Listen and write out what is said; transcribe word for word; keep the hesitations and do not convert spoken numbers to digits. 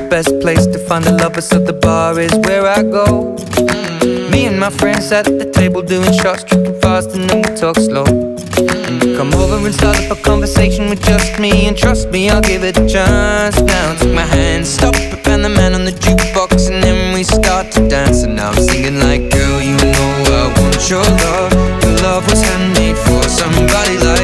best place to find a lover, so the bar is where I go. Me and my friends at the table doing shots, tripping fast, and then we talk slow. And you come over and start up a conversation with just me, and trust me, I'll give it a chance. Now take my hand, stop it, and the man on the jukebox, and then we start to dance. And now I'm singing like, girl, you know I want your love. Your love was handmade for somebody like